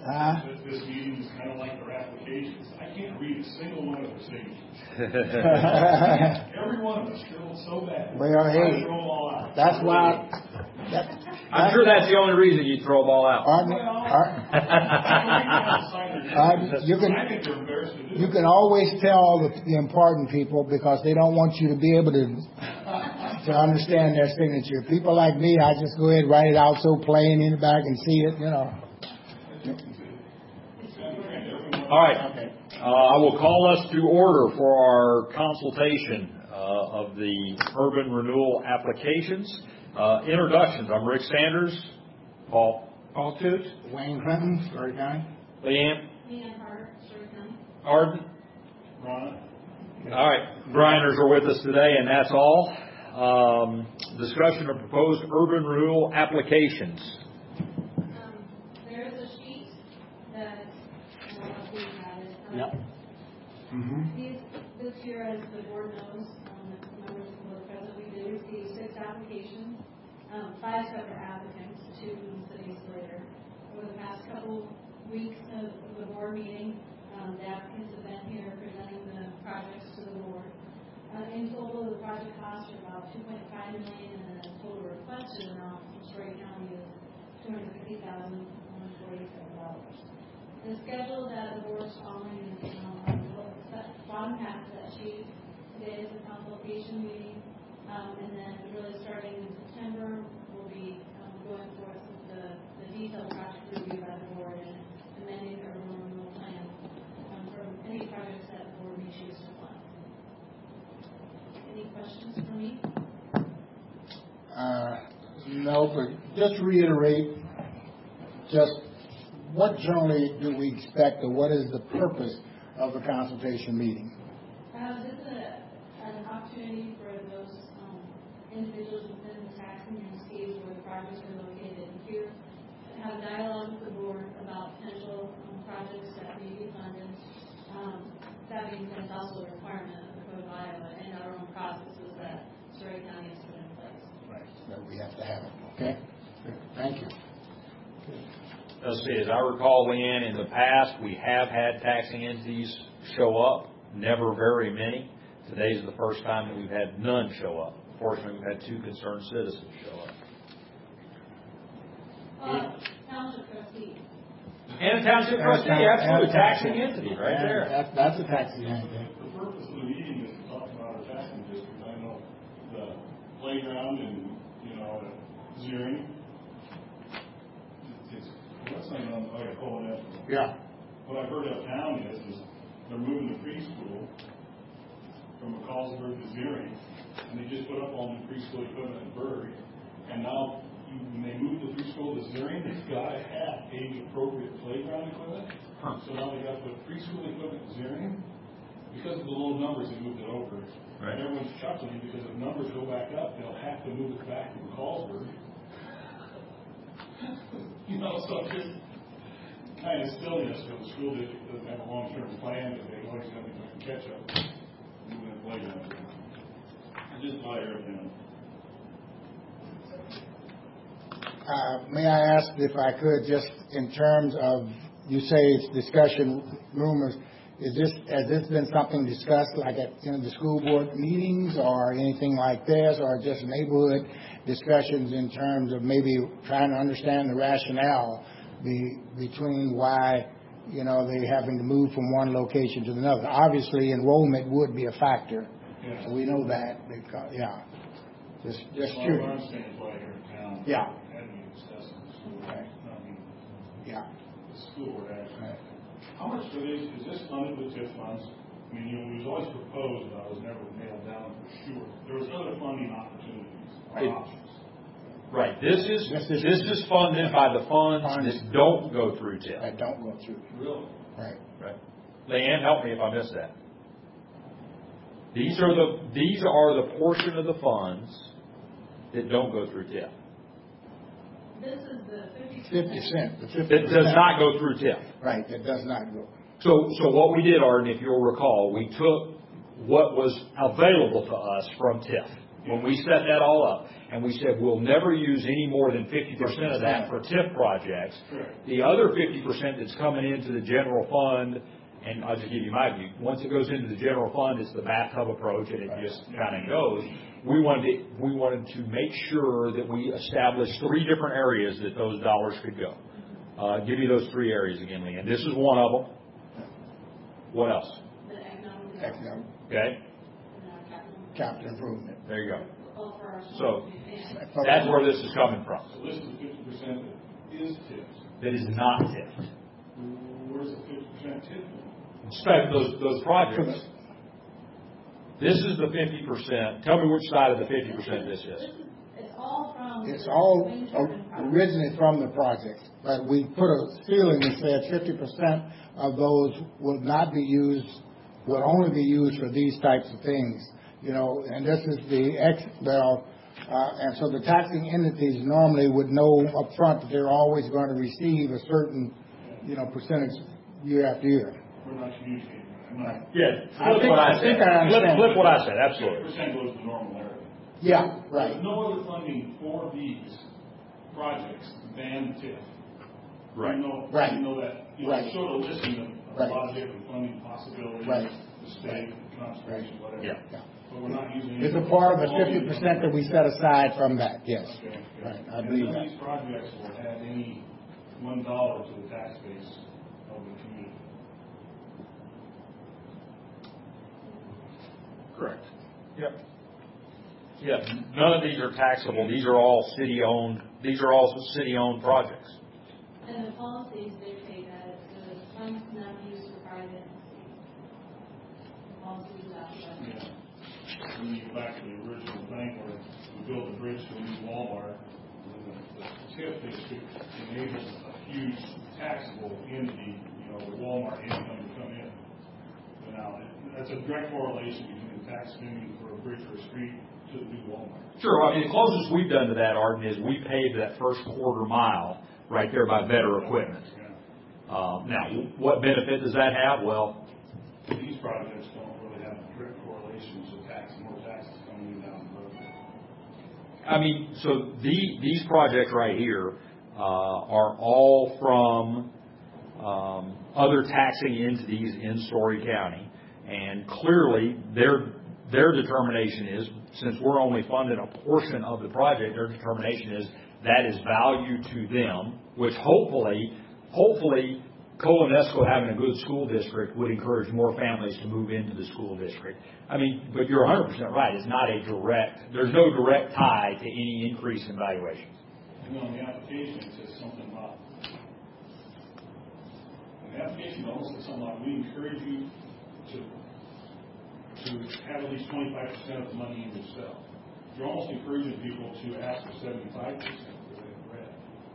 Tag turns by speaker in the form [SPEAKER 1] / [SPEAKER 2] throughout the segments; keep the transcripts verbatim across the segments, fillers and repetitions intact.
[SPEAKER 1] Huh?
[SPEAKER 2] This, this meeting is kind of like their applications. I can't read a single one of their signatures. Every one of us scribbled so bad.
[SPEAKER 1] Well, hey, that's why. That,
[SPEAKER 3] I'm sure that's the only reason you throw them all out.
[SPEAKER 1] Aren't, aren't, uh, you can you can always tell the, the important people because they don't want you to be able to to understand their signature. People like me, I just go ahead and write it out so plain in the back and see it, you know.
[SPEAKER 3] All right. Uh, I will call us to order for our consultation uh, of the urban renewal applications. Uh, introductions. I'm Rick Sanders. Paul.
[SPEAKER 1] Paul Toots. Wayne Clinton, Story County.
[SPEAKER 3] Leanne.
[SPEAKER 4] Leanne Hart, Story County.
[SPEAKER 3] Arden.
[SPEAKER 2] Ron.
[SPEAKER 3] All right. Grinders are with us today, and that's all. Um, discussion of proposed urban renewal applications.
[SPEAKER 4] Um, there is a sheet that uh, we added. Um,
[SPEAKER 1] Yep. Mm-hmm.
[SPEAKER 4] These, this year, as the board knows, um, members of the board present, we did receive six applications, um, five separate applicants, two cities later. Over the past couple weeks of, of the board meeting, um, the applicants have been here presenting the projects to the board. Uh, in total, the project costs are about two point five million dollars, and the total requested amount from Story County is two hundred fifty thousand one hundred forty-seven dollars. The schedule that the board is following is um, on the bottom half of that sheet. Today is a consultation meeting, um, and then really starting in September, we'll be um, going forth with the, the detailed project review by the board and amending the urban renewal plan um, from any projects that the board may choose to fund. Any questions for me?
[SPEAKER 1] Uh, no, but just reiterate, just what generally do we expect, or what is the purpose of a consultation meeting?
[SPEAKER 4] Uh, this is a, an opportunity for those um, individuals within the tax communities where the projects are located here to have a dialogue with the board about potential um, projects that may be funded. Um, that being said, it's also a requirement of the Code of Iowa and our own processes that Story County has put in place.
[SPEAKER 1] Right, that we have to have it. Okay, good. Thank you.
[SPEAKER 3] Let's see, as I recall, Leanne, in the past, we have had taxing entities show up, never very many. Today's the first time that we've had none show up. Fortunately, we've had two concerned citizens show up.
[SPEAKER 4] Uh, township trustee.
[SPEAKER 3] And a township trustee, absolutely, taxing entity, right there.
[SPEAKER 1] That's, that's a taxing entity.
[SPEAKER 2] The purpose of the meeting is to talk about our taxing district. I know the playground and, you know, Zeering. It's, what's the name on, oh yeah, Colin National.
[SPEAKER 1] Yeah.
[SPEAKER 2] What I've heard uptown is, is they're moving the preschool from McCallsburg to Zeering, and they just put up all the preschool equipment in Berg, and now you, when they move the preschool to Zeering, they've got to have age-appropriate playground equipment. Huh. So now they got to put preschool equipment in Zeering. Because of the low numbers, they moved it over. Right. And everyone's chuckling because if numbers go back up, they'll have to move it back to McCallsburg. You know, so it's just kind of silliness for the school district doesn't have a long-term plan, but they always have to catch up. Moving the playground. I just thought I heard them.
[SPEAKER 1] Uh, may I ask if I could, just in terms of, you say it's discussion rumors, is this, has this been something discussed like at you know, the school board meetings or anything like this, or just neighborhood discussions in terms of maybe trying to understand the rationale be, between why, you know, they're having to move from one location to another? Obviously, enrollment would be a factor.
[SPEAKER 2] Yes.
[SPEAKER 1] So we know that. Because, yeah. Just, just
[SPEAKER 2] well,
[SPEAKER 1] curious.
[SPEAKER 2] I understand why here in town.
[SPEAKER 1] Yeah.
[SPEAKER 2] Right. I mean,
[SPEAKER 1] yeah.
[SPEAKER 2] the school board actually.
[SPEAKER 1] Right.
[SPEAKER 2] How much for this, is this funded with TIF funds? I mean, you know, it was always proposed, but I was never nailed down for sure. There was other funding opportunities, or
[SPEAKER 3] Right.
[SPEAKER 2] options.
[SPEAKER 3] Right. This is
[SPEAKER 1] This is,
[SPEAKER 3] this is funded by the funds,
[SPEAKER 1] funds
[SPEAKER 3] that don't go through TIF.
[SPEAKER 1] that don't go through.
[SPEAKER 2] Really?
[SPEAKER 1] Right.
[SPEAKER 3] Right. Leanne, help me if I missed that. These are the these are the portion of the funds that don't go through TIF.
[SPEAKER 4] This is the
[SPEAKER 1] Fifty cent. The fifty
[SPEAKER 3] That does not go through TIF.
[SPEAKER 1] Right. It does not go.
[SPEAKER 3] So, so what we did, Arden, if you'll recall, we took what was available to us from TIF. when we set that all up, and we said we'll never use any more than fifty percent of that for T I F projects.
[SPEAKER 2] Correct.
[SPEAKER 3] The other fifty percent that's coming into the general fund, and I'll just give you my view, once it goes into the general fund, it's the bathtub approach, and it just kind of goes. We wanted to, we wanted to make sure that we established three different areas that those dollars could go. Uh, give you those three areas again, Lee, and this is one of them. What else?
[SPEAKER 4] The economic development.
[SPEAKER 1] Economic,
[SPEAKER 3] Okay,
[SPEAKER 4] and our capital.
[SPEAKER 1] capital improvement.
[SPEAKER 3] there you go.
[SPEAKER 4] All for our
[SPEAKER 3] So,
[SPEAKER 4] small business.
[SPEAKER 3] that's where this is coming from.
[SPEAKER 2] So this is the fifty percent that is tipped.
[SPEAKER 3] That is not T I F.
[SPEAKER 2] Where's the fifty percent tip?
[SPEAKER 3] Expect those, those projects. This is the fifty percent. Tell me which side of the fifty percent this is.
[SPEAKER 4] This is, it's all from.
[SPEAKER 1] It's
[SPEAKER 4] the
[SPEAKER 1] all
[SPEAKER 4] wind turbine
[SPEAKER 1] o-
[SPEAKER 4] project.
[SPEAKER 1] originally from the projects, but we put a ceiling and said fifty percent of those will not be used, will only be used for these types of things, you know, and this is the ex, well, uh, and so the taxing entities normally would know upfront that they're always going to receive a certain, you know, percentage year after year.
[SPEAKER 2] We're not communicating. I'm not.
[SPEAKER 3] Yeah,
[SPEAKER 1] I
[SPEAKER 3] flip
[SPEAKER 1] think-
[SPEAKER 3] what I
[SPEAKER 1] I
[SPEAKER 3] said.
[SPEAKER 1] think I
[SPEAKER 3] Flip,
[SPEAKER 1] understand.
[SPEAKER 3] flip what I said,
[SPEAKER 2] Fifty
[SPEAKER 3] absolutely.
[SPEAKER 2] percent goes to the normal area.
[SPEAKER 1] Yeah, right.
[SPEAKER 2] There's no other funding for these projects than T I F.
[SPEAKER 3] Right.
[SPEAKER 2] You know,
[SPEAKER 1] Right.
[SPEAKER 2] You know that, you know,
[SPEAKER 1] Right.
[SPEAKER 2] it showed a listing of a
[SPEAKER 1] Right.
[SPEAKER 2] lot of different funding possibilities.
[SPEAKER 1] Right.
[SPEAKER 2] The state, conservation, whatever.
[SPEAKER 3] Yeah.
[SPEAKER 1] Yeah.
[SPEAKER 2] But we're not using.
[SPEAKER 1] It's a part of the fifty percent that we set aside from that, yes.
[SPEAKER 2] Okay, okay.
[SPEAKER 1] Right, I
[SPEAKER 2] And
[SPEAKER 1] believe
[SPEAKER 2] none of
[SPEAKER 1] that.
[SPEAKER 2] these projects will add any one dollar to the tax base of the community.
[SPEAKER 3] Correct. Yep. Yep, none of these are taxable. These are all city-owned, these are all city-owned projects.
[SPEAKER 4] And the policies dictate that it's the funds not used for private entities. The policies out there.
[SPEAKER 2] Yeah. When you go back to the original thing where we built a bridge to a new Walmart, and the, the T I F district enables a huge taxable entity, you know, the Walmart income to come in. But now, that's a direct correlation between the tax spending for a bridge or a street to the new Walmart.
[SPEAKER 3] Sure, I mean, the closest we've done to that, Arden, is we paved that first quarter mile right there by Better Equipment.
[SPEAKER 2] Yeah.
[SPEAKER 3] Um, now, what benefit does that have? Well,
[SPEAKER 2] These projects don't really have a direct correlation to tax, more taxes coming in down the road.
[SPEAKER 3] I mean, so the, these projects right here uh, are all from um, other taxing entities in Story County, and clearly their their determination is, since we're only funding a portion of the project, their determination is that is value to them, which hopefully, hopefully, Colonesco having a good school district would encourage more families to move into the school district. I mean, but you're one hundred percent right. It's not a direct, there's no direct tie to any increase in valuations.
[SPEAKER 2] And then on the application, it says something about, on the application, it almost says something like, we encourage you to, to have at least twenty-five percent of the money in yourself. You're almost encouraging people to ask for seventy-five percent for their rent.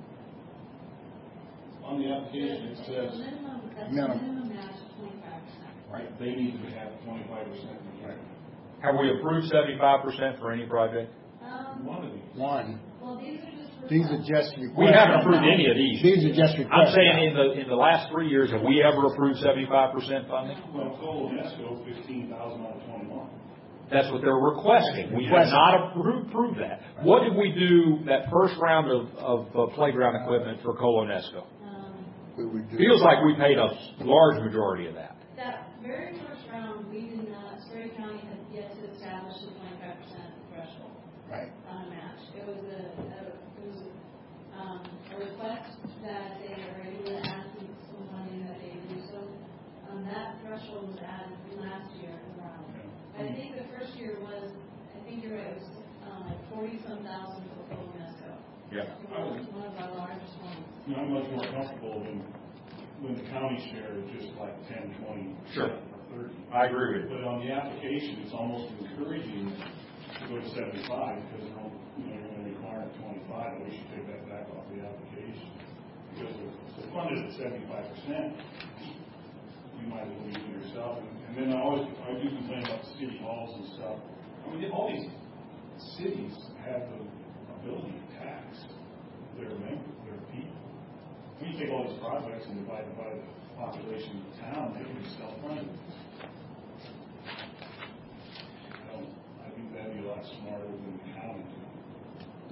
[SPEAKER 2] On the application, it
[SPEAKER 4] The
[SPEAKER 2] says,
[SPEAKER 4] minimum, that's the
[SPEAKER 1] Minimum.
[SPEAKER 4] minimum match is twenty-five percent.
[SPEAKER 2] right, they need to have twenty-five percent in the
[SPEAKER 3] Have we approved seventy-five percent for any project?
[SPEAKER 4] Um,
[SPEAKER 2] One of these.
[SPEAKER 1] One.
[SPEAKER 4] well, these are just.
[SPEAKER 1] These are
[SPEAKER 4] requests.
[SPEAKER 1] just requests.
[SPEAKER 3] We haven't approved any of these.
[SPEAKER 1] These are just requests.
[SPEAKER 3] I'm saying in the, in the last three years, have we ever approved seventy-five percent funding?
[SPEAKER 2] Well, Colonesco, fifteen thousand out of twenty-one.
[SPEAKER 3] That's what they're requesting. We have not approved, approved that. What did we do that first round of, of uh, playground equipment for Colonesco?
[SPEAKER 4] Um,
[SPEAKER 1] We would do.
[SPEAKER 3] Feels like we paid a large majority of that.
[SPEAKER 4] That very first round, we did not, Story County had yet to establish the twenty-five percent threshold
[SPEAKER 1] Right.
[SPEAKER 4] on a match. It was a, a it was um, a request that they were able to ask for some money that they do. So um, that threshold was added last year around. I think the first year was, I think you're right, it was um, like forty-some thousand for Colonesco.
[SPEAKER 3] Yeah.
[SPEAKER 4] It was one of our largest ones.
[SPEAKER 2] You know, I'm much more comfortable when, when the county share is just like ten, twenty,
[SPEAKER 3] Sure.
[SPEAKER 2] or thirty.
[SPEAKER 3] I agree with you.
[SPEAKER 2] But on the application, it's almost encouraging to go to seventy-five because they're, only- you know, you're going to require twenty-five, and we should take that back off the application. Because if the fund is at seventy-five percent, you might as well use it yourself. And, and then I always, I do complain about the city halls and stuff. I mean, all these cities have the ability to tax their members, their people. When you take all these projects and divide it by the population of the town, they can be self-funded. I don't, I think that'd be a lot smarter than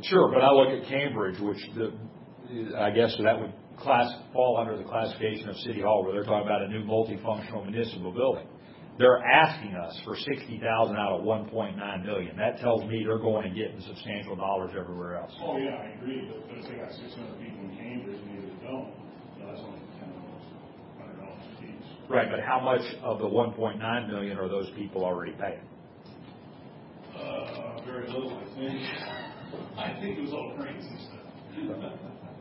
[SPEAKER 3] Sure, but I look at Cambridge, which the, I guess that would class, fall under the classification of City Hall, where they're talking about a new multifunctional municipal building. They're asking us for sixty thousand out of one point nine million. That tells me they're going and getting substantial dollars everywhere else.
[SPEAKER 2] Oh, yeah, I agree, but, but if they got six hundred people in Cambridge, maybe they don't, so that's only ten dollars, hundred dollars each.
[SPEAKER 3] Right, but how much of the one point nine million are those people already paying?
[SPEAKER 2] Uh, very little, I think. I think it was all crazy stuff.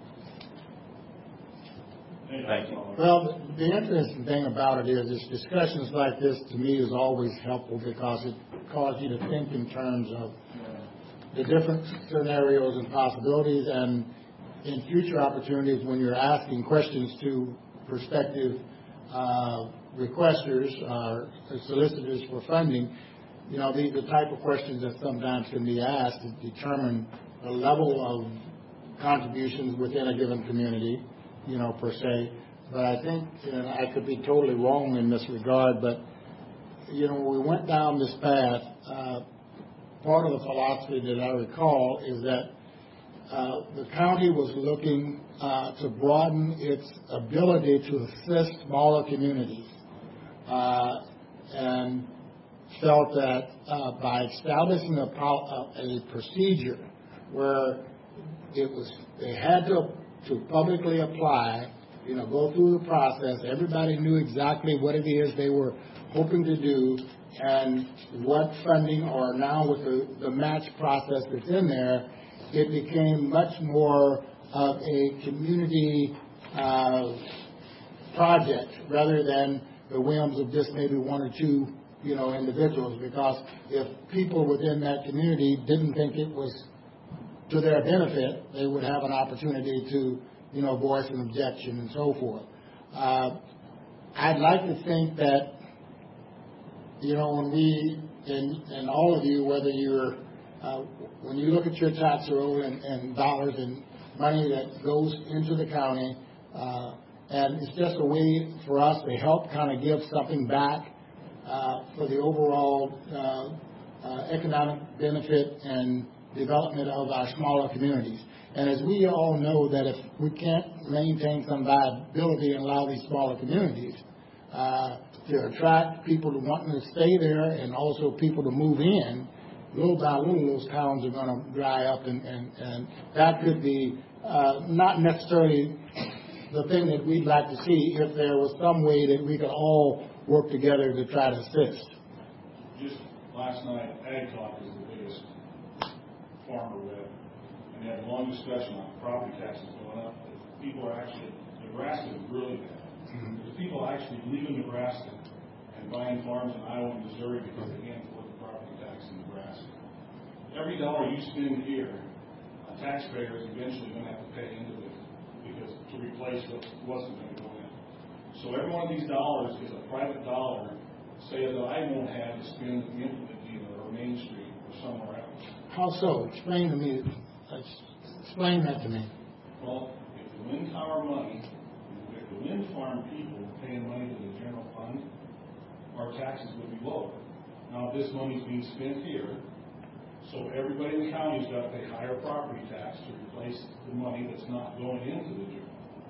[SPEAKER 3] Thank you.
[SPEAKER 1] Well, the interesting thing about it is, is discussions like this to me is always helpful because it causes you to think in terms of the different scenarios and possibilities, and in future opportunities when you're asking questions to prospective uh, requesters or solicitors for funding, you know, the, the type of questions that sometimes can be asked to determine the level of contributions within a given community, you know, per se. But I think, and I could be totally wrong in this regard, but, you know, when we went down this path, uh, part of the philosophy that I recall is that uh, the county was looking uh, to broaden its ability to assist smaller communities, uh, and felt that uh, by establishing a, pol- a procedure where it was, they had to to publicly apply, you know, go through the process. Everybody knew exactly what it is they were hoping to do and what funding, or now with the, the match process that's in there, it became much more of a community uh, project rather than the whims of just maybe one or two, you know, individuals. Because if people within that community didn't think it was to their benefit, they would have an opportunity to, you know, voice an objection and so forth. Uh, I'd like to think that, you know, when we, and, and all of you, whether you're, uh, when you look at your tax roll and, and dollars and money that goes into the county, uh, and it's just a way for us to help kind of give something back uh, for the overall uh, uh, economic benefit and development of our smaller communities. And as we all know, that if we can't maintain some viability and allow these smaller communities uh, to attract people to wanting to stay there and also people to move in, little by little those towns are going to dry up, and, and, and that could be uh, not necessarily the thing that we'd like to see if there was some way that we could all work together to try to assist.
[SPEAKER 2] Just last night, Ag Talk is the biggest farmer rep, and they had a long discussion on property taxes going up. People are actually, Nebraska is really bad. Mm-hmm. Because people are actually leaving Nebraska and buying farms in Iowa and Missouri because they can't afford the property tax in Nebraska. Every dollar you spend here, a taxpayer is eventually going to have to pay into it because to replace what wasn't going to go in. So every one of these dollars is a private dollar, say that I won't have to spend at the implement dealer or Main Street or somewhere else.
[SPEAKER 1] How so? Explain to me. Explain that to me.
[SPEAKER 2] Well, if the wind tower money, if the wind farm people were paying money to the general fund, our taxes would be lower. Now, this money's being spent here, so everybody in the county's got to pay higher property tax to replace the money that's not going into the general fund.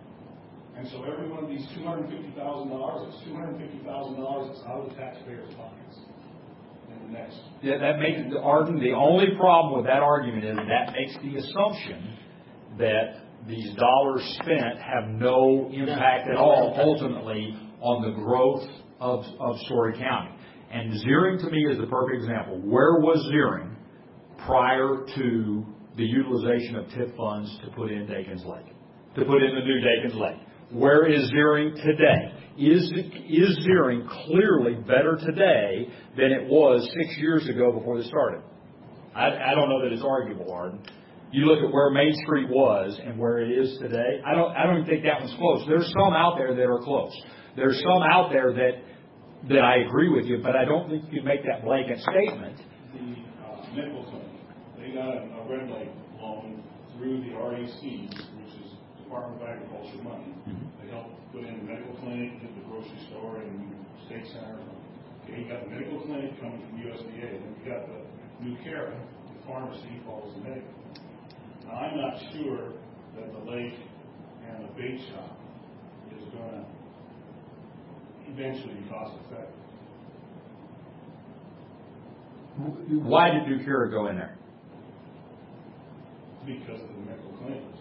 [SPEAKER 2] And so every one of these two hundred fifty thousand dollars, it's two hundred fifty thousand dollars that's out of the taxpayers' pockets. Next.
[SPEAKER 3] Yeah, that makes Arden. The only problem with that argument is that makes the assumption that these dollars spent have no impact at all, ultimately, on the growth of of Story County. And Zeering, to me, is the perfect example. Where was Zeering prior to the utilization of T I P funds to put in Dakins Lake, to put in the new Dakins Lake? Where is Zeering today? Is, is Zeering clearly better today than it was six years ago before they started? I, I don't know that it's arguable, Arden. You look at where Main Street was and where it is today, I don't, I don't even think that one's close. There's some out there that are close. There's some out there that, that I agree with you, but I don't think you can make that blanket statement.
[SPEAKER 2] The uh, medical clinic, they got a, a Red Lake loan through the R A C, which is Department of Agriculture money. Mm-hmm. They helped put in the medical clinic, did the grocery store, and state center. Okay, you got the medical clinic coming from U S D A. Then you got the new CARA, the pharmacy follows the medical. Now, I'm not sure that the lake and the bait shop is going to eventually be cost effective.
[SPEAKER 3] Why did New Kira go in there?
[SPEAKER 2] Because of the medical clinics.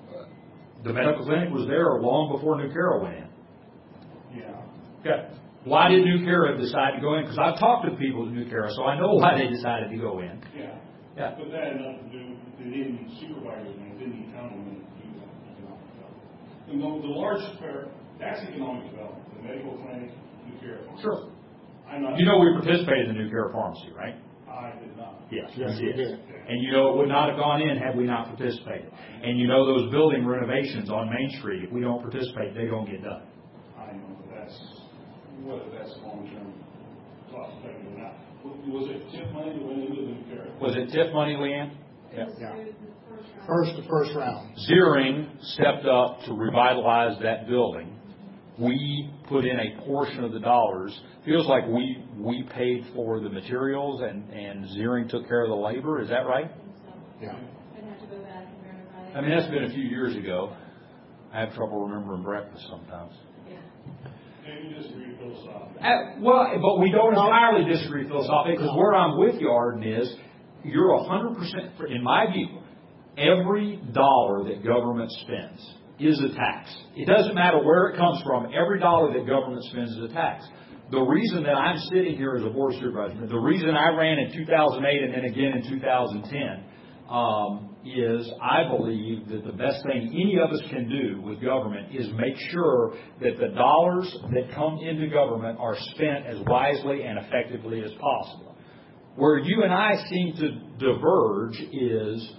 [SPEAKER 3] The medical clinic was there long before New Kira went in.
[SPEAKER 2] Yeah.
[SPEAKER 3] Okay. Why did New Kira decide to go in? Because I've talked to people at New Kira, so I know why they decided to go in.
[SPEAKER 2] Yeah.
[SPEAKER 3] Yeah.
[SPEAKER 2] But that had nothing to do, they didn't need supervisors, and they didn't need county money to do that economic development. And the, the large fair, that's economic development, the medical clinic, New Kira.
[SPEAKER 3] Sure.
[SPEAKER 2] I'm not.
[SPEAKER 3] You know we participated in the New Kira Pharmacy, right?
[SPEAKER 2] I did not.
[SPEAKER 3] Yes,
[SPEAKER 1] Yes,
[SPEAKER 3] we
[SPEAKER 1] we did.
[SPEAKER 3] And you know it would not have gone in had we not participated. And you know those building renovations on Main Street, if we don't participate, they don't get done.
[SPEAKER 2] I know, but that's, whether that's long-term cost effective or not. Was it TIF money that went into the New Kira?
[SPEAKER 3] Was it TIF money, Leanne?
[SPEAKER 4] It was
[SPEAKER 1] Yeah.
[SPEAKER 4] through the first round.
[SPEAKER 1] First, the first round.
[SPEAKER 3] Zering stepped up to revitalize that building. We put in a portion of the dollars. Feels like we we paid for the materials and, and Zering took care of the labor. Is that right?
[SPEAKER 4] I think so.
[SPEAKER 1] Yeah.
[SPEAKER 4] I'd have to go back and verify.
[SPEAKER 3] I mean, that's been a few years ago. I have trouble remembering breakfast sometimes.
[SPEAKER 4] Yeah.
[SPEAKER 2] Maybe you disagree philosophically.
[SPEAKER 3] Uh, well, but we don't entirely disagree philosophically, because where I'm with you, Arden, is you're one hundred percent, in my view, every dollar that government spends is a tax. It doesn't matter where it comes from. Every dollar that government spends is a tax. The reason that I'm sitting here as a board of supervisors, the reason I ran in two thousand eight and then again in two thousand ten, um, is I believe that the best thing any of us can do with government is make sure that the dollars that come into government are spent as wisely and effectively as possible. Where you and I seem to diverge is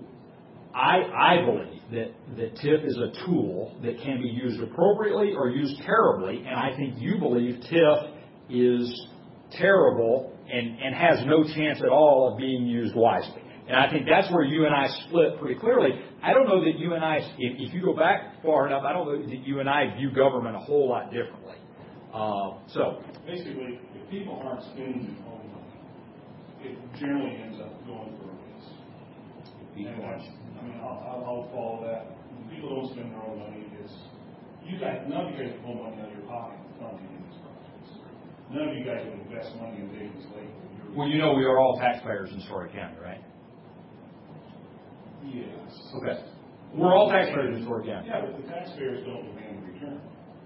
[SPEAKER 3] I, I believe that, that TIF is a tool that can be used appropriately or used terribly, and I think you believe TIF is terrible and, and has no chance at all of being used wisely. And I think that's where you and I split pretty clearly. I don't know that you and I, if, if you go back far enough, I don't know that you and I view government a whole lot differently. Uh, so.
[SPEAKER 2] Basically, if people aren't spending home money, it generally ends up going for a waste. And that's, I mean, I'll, I'll, I'll follow that. When people don't spend their own money, it's, you guys, none of you guys pull money out of your pocket to fund any of these projects. None of you guys would invest money in Davis Lake.
[SPEAKER 3] Well, you know we are all taxpayers in Story County, right?
[SPEAKER 2] Yes.
[SPEAKER 3] Okay. We're all taxpayers in Story County.
[SPEAKER 2] Yeah, but the taxpayers don't demand a return,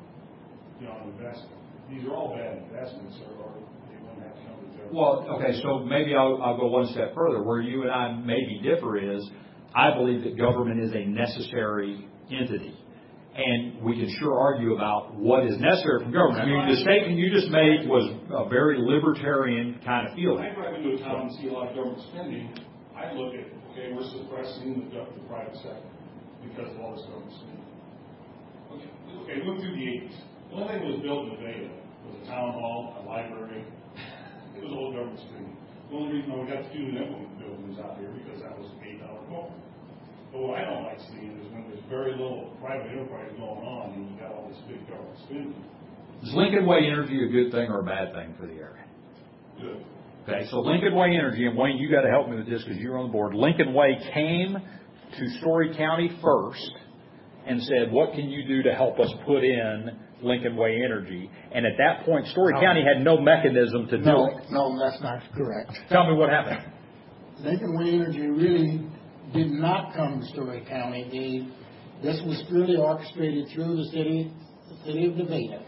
[SPEAKER 2] you know, on investment. These are all bad investments, or, or they wouldn't have to come to the government.
[SPEAKER 3] Well, okay, so maybe I'll, I'll go one step further. Where you and I maybe differ is, I believe that government is a necessary entity. And we can sure argue about what is necessary from government. I mean, the statement you just made was a very libertarian kind of feeling.
[SPEAKER 2] When I drive into a town and see a lot of government spending, I look at, okay, we're suppressing the, the private sector because of all this government spending. Okay, okay, look through the eighties. The only thing that was built in Nevada was a town hall, a library. It was all government spending. The only reason why we got student implement buildings out here because that was an eight dollar quote. But what I don't like seeing is when there's very little private enterprise going on and you got all this big government spending.
[SPEAKER 3] Is Lincoln Way Energy a good thing or a bad thing for the area?
[SPEAKER 2] Good.
[SPEAKER 3] Okay, so Lincoln Way Energy, and Wayne, you got to help me with this because you're on the board. Lincoln Way came to Story County first and said, what can you do to help us put in Lincoln Way Energy? And at that point, Story
[SPEAKER 1] No.
[SPEAKER 3] County had no mechanism to do
[SPEAKER 1] No,
[SPEAKER 3] it.
[SPEAKER 1] no, that's not correct.
[SPEAKER 3] Tell me what happened.
[SPEAKER 1] Lincoln Way Energy really did not come to Story County. They, this was really orchestrated through the city, the city of Nevada,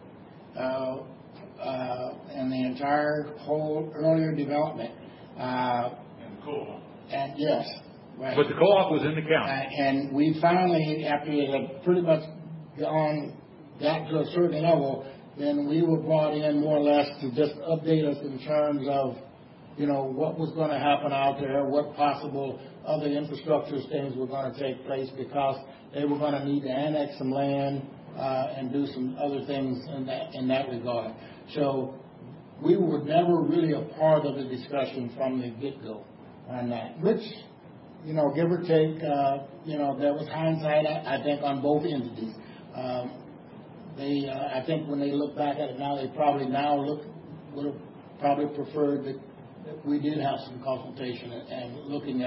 [SPEAKER 1] uh, uh, and the entire whole earlier development. Uh,
[SPEAKER 2] And cool.
[SPEAKER 1] and yes, right.
[SPEAKER 3] But the co-op was in the
[SPEAKER 1] Uh,
[SPEAKER 3] county.
[SPEAKER 1] and we finally, after it had pretty much gone, got to a certain level, then we were brought in more or less to just update us in terms of, you know, what was going to happen out there, what possible other infrastructure things were going to take place, because they were going to need to annex some land uh, and do some other things in that in that regard. So we were never really a part of the discussion from the get-go on that, which, you know, give or take, uh, you know, there was hindsight, I, I think, on both entities. Um, they, uh, I think when they look back at it now, they probably now look, would have probably preferred that, that we did have some consultation and, and looking at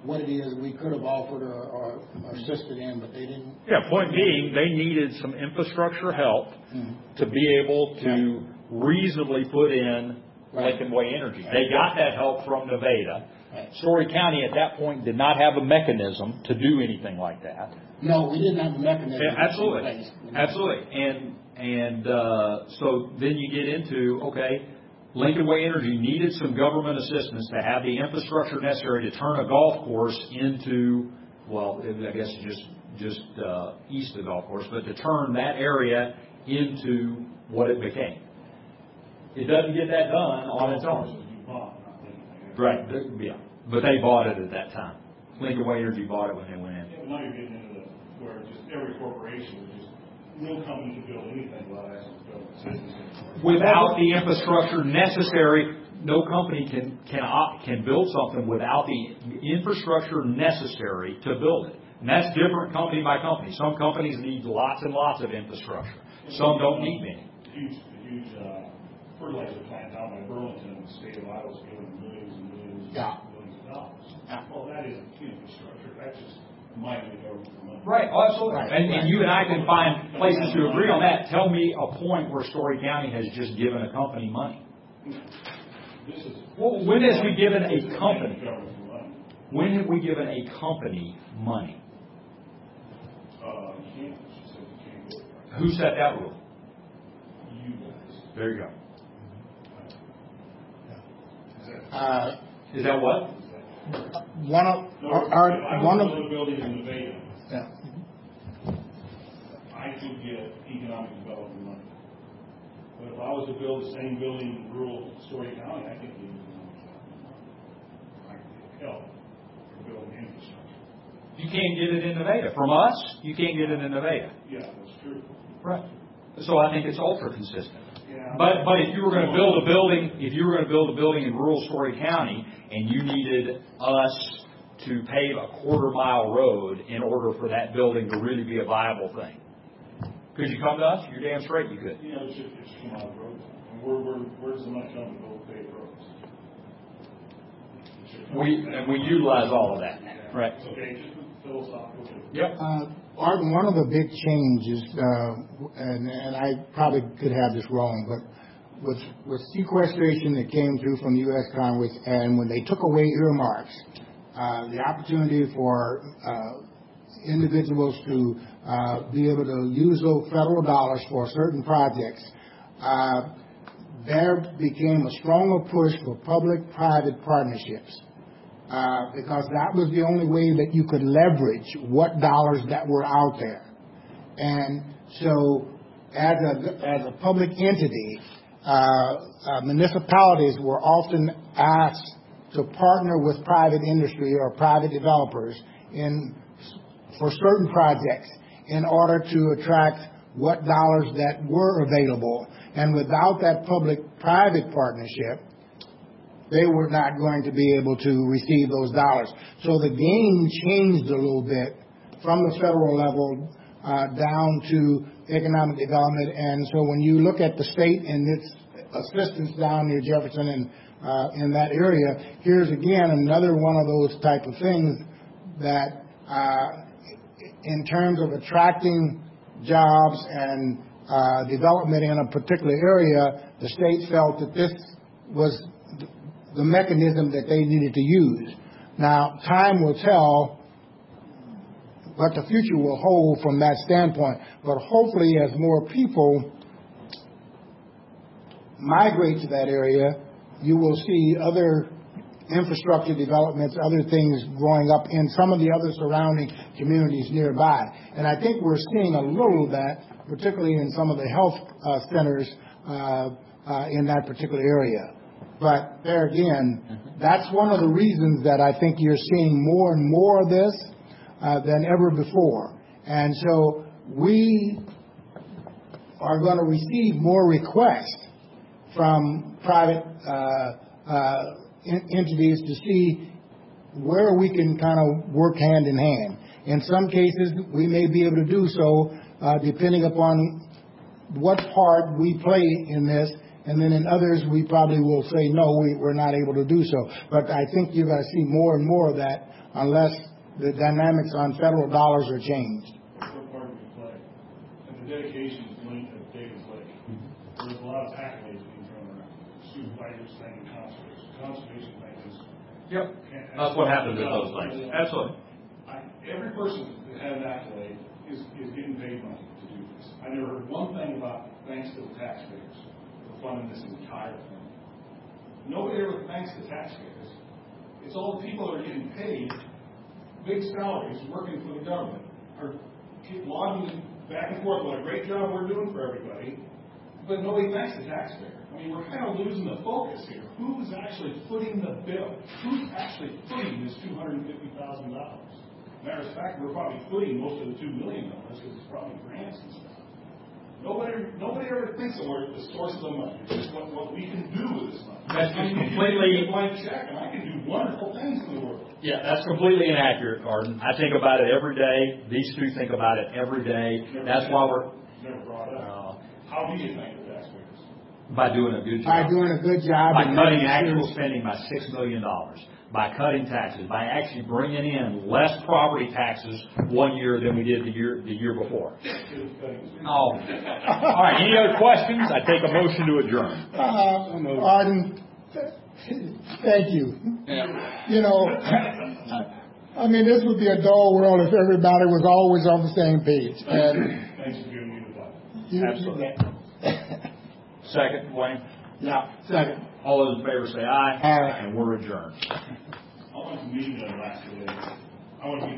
[SPEAKER 1] what it is we could have offered or, or assisted in, but they didn't.
[SPEAKER 3] Yeah, point being, they needed some infrastructure help
[SPEAKER 1] Mhm.
[SPEAKER 3] to be able to reasonably put in
[SPEAKER 1] Right.
[SPEAKER 3] Lincoln Way Energy. They got that help from Nevada.
[SPEAKER 1] Right.
[SPEAKER 3] Story County at that point did not have a mechanism to do anything like that.
[SPEAKER 1] No, we didn't have a mechanism.
[SPEAKER 3] Yeah,
[SPEAKER 1] in
[SPEAKER 3] absolutely,
[SPEAKER 1] place.
[SPEAKER 3] absolutely. And, and, uh, so then you get into, okay, Lincoln Way Energy needed some government assistance to have the infrastructure necessary to turn a golf course into, well, I guess just, just, uh, east of the golf course, but to turn that area into what it became. It doesn't get that done on its own.
[SPEAKER 2] You bought, not Lincoln.
[SPEAKER 3] Right, th- yeah, but they bought it at that time. Lincoln Way Energy bought it when they went in.
[SPEAKER 2] Yeah, but now you're getting into the, where just every corporation, would just, no company can build anything without actually building systems.
[SPEAKER 3] Without the infrastructure necessary, no company can, can, op- can build something without the infrastructure necessary to build it. And that's different company by company. Some companies need lots and lots of infrastructure. Some don't need many.
[SPEAKER 2] The huge, the huge, uh, fertilizer plant down by Burlington, the state of Iowa's giving millions and millions
[SPEAKER 1] Yeah.
[SPEAKER 2] and millions of dollars.
[SPEAKER 1] Yeah.
[SPEAKER 2] Well, that isn't infrastructure, that's just mining the government for money.
[SPEAKER 3] Right, oh, absolutely.
[SPEAKER 1] Right,
[SPEAKER 3] And,
[SPEAKER 1] right.
[SPEAKER 3] and you and I can find places to agree on that. Tell me a point where Story County has just given a company money.
[SPEAKER 2] This is.
[SPEAKER 3] Well, when has we given a
[SPEAKER 2] this is
[SPEAKER 3] company?
[SPEAKER 2] mining the government for money.
[SPEAKER 3] When have we given a company money?
[SPEAKER 2] Uh, you can't, she said you can't do it.
[SPEAKER 3] Who set that rule?
[SPEAKER 2] You guys.
[SPEAKER 3] There you go.
[SPEAKER 2] Is that?
[SPEAKER 1] Uh,
[SPEAKER 3] Is that what?
[SPEAKER 1] one of,
[SPEAKER 2] No,
[SPEAKER 1] our,
[SPEAKER 2] if
[SPEAKER 1] our-
[SPEAKER 2] I
[SPEAKER 1] one
[SPEAKER 2] was
[SPEAKER 1] of,
[SPEAKER 2] to build a building in Nevada,
[SPEAKER 1] yeah.
[SPEAKER 2] I could get economic development money. But if I was to build the same building in rural Story County, I could get economic development money. I could get help for building infrastructure.
[SPEAKER 3] You can't get it in Nevada. From us, you can't get it in Nevada.
[SPEAKER 2] Yeah, that's true.
[SPEAKER 3] Right. So I think it's ultra consistent.
[SPEAKER 2] Yeah.
[SPEAKER 3] But, but if you were going to build a building, if you were going to build a building in rural Story County and you needed us to pave a quarter mile road in order for that building to really be a viable thing, could you come to us? You're damn straight you could.
[SPEAKER 2] You know, it should, it should come out of roads. And where, where, where does the money come to build paved roads? It should come
[SPEAKER 3] We,
[SPEAKER 2] from that.
[SPEAKER 3] and we utilize all of that.
[SPEAKER 2] Yeah.
[SPEAKER 3] Right.
[SPEAKER 2] It's okay, just philosophical.
[SPEAKER 3] Yep.
[SPEAKER 1] Uh, Art, one of the big changes, uh, and, and I probably could have this wrong, but with, with sequestration that came through from the U S Congress, and when they took away earmarks, uh, the opportunity for uh, individuals to uh, be able to use those federal dollars for certain projects, uh, there became a stronger push for public-private partnerships. Uh, because that was the only way that you could leverage what dollars that were out there. And so as a, as a public entity, uh, uh, municipalities were often asked to partner with private industry or private developers in, for certain projects in order to attract what dollars that were available. And without that public-private partnership, they were not going to be able to receive those dollars. So the game changed a little bit from the federal level uh, down to economic development. And so when you look at the state and its assistance down near Jefferson and uh, in that area, here's again another one of those type of things that uh, in terms of attracting jobs and uh, development in a particular area, the state felt that this was the mechanism that they needed to use. Now, time will tell what the future will hold from that standpoint, but hopefully as more people migrate to that area, you will see other infrastructure developments, other things growing up in some of the other surrounding communities nearby. And I think we're seeing a little of that, particularly in some of the health uh, centers uh, uh, in that particular area. But there again, that's one of the reasons that I think you're seeing more and more of this uh, than ever before. And so we are going to receive more requests from private uh, uh, in- entities to see where we can kind of work hand in hand. In some cases, we may be able to do so uh, depending upon what part we play in this And then in others, we probably will say, no, we, we're not able to do so. But I think you're going to see more and more of that unless the dynamics on federal dollars are changed.
[SPEAKER 2] What part we play? And the dedication is linked to Davis Lake. There's a lot of accolades being thrown around. Supervisors thanking conservation, conservation thanking.
[SPEAKER 3] Yep. That's what happens with those things. Absolutely.
[SPEAKER 2] I, every person that had an accolade is, is getting paid money to do this. I never heard one thing about thanks to the taxpayers for funding this entire thing. Nobody ever thanks the taxpayers. It's all the people that are getting paid big salaries working for the government are keep logging back and forth what a great job we're doing for everybody, but nobody thanks the taxpayer. I mean, we're kind of losing the focus here. Who's actually footing the bill? Who's actually footing this two hundred fifty thousand dollars? Matter of fact, we're probably footing most of the two million dollars because it's probably grants and stuff. Nobody, nobody ever thinks of where the source of the money is, what, what we can do with this money.
[SPEAKER 3] That's
[SPEAKER 2] I mean,
[SPEAKER 3] completely-
[SPEAKER 2] a blank check, and I can do wonderful things in the world.
[SPEAKER 3] Yeah, that's completely inaccurate, Arden. I think about it every day. These two think about it every day. That's why we're,
[SPEAKER 2] Never brought up.
[SPEAKER 3] uh,
[SPEAKER 2] How do you thank the taxpayers?
[SPEAKER 3] by doing a good job.
[SPEAKER 1] By doing a good job.
[SPEAKER 3] By
[SPEAKER 1] and
[SPEAKER 3] cutting
[SPEAKER 1] making
[SPEAKER 3] actual
[SPEAKER 1] sure-
[SPEAKER 3] spending by six million dollars, by cutting taxes, by actually bringing in less property taxes one year than we did the year, the year before. Oh. All right, any other questions? I take a motion to adjourn.
[SPEAKER 1] Uh, Arden, thank you.
[SPEAKER 3] Yeah.
[SPEAKER 1] You know, I mean, this would be a dull world if everybody was always on the same page. And
[SPEAKER 2] Thanks for giving me the time.
[SPEAKER 1] you,
[SPEAKER 3] Absolutely. Second, Wayne.
[SPEAKER 1] yeah, second.
[SPEAKER 3] All those in favor say aye.
[SPEAKER 1] Aye.
[SPEAKER 3] And we're adjourned.
[SPEAKER 2] I want the meeting to last today. I want to be